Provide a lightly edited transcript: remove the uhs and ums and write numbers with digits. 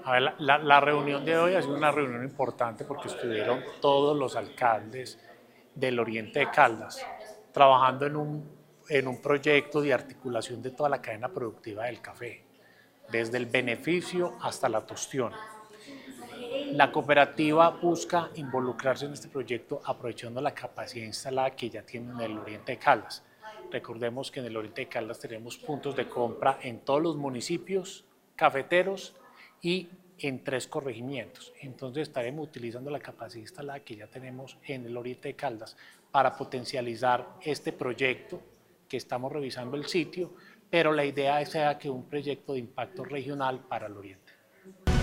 A ver, la reunión de hoy ha sido una reunión importante porque estuvieron todos los alcaldes del Oriente de Caldas trabajando en un proyecto de articulación de toda la cadena productiva del café, desde el beneficio hasta la tostión. La cooperativa busca involucrarse en este proyecto aprovechando la capacidad instalada que ya tiene en el Oriente de Caldas. Recordemos que en el Oriente de Caldas tenemos puntos de compra en todos los municipios cafeteros y en 3 corregimientos. Entonces estaremos utilizando la capacidad instalada que ya tenemos en el Oriente de Caldas para potencializar este proyecto que estamos revisando el sitio, pero la idea es que un proyecto de impacto regional para el Oriente.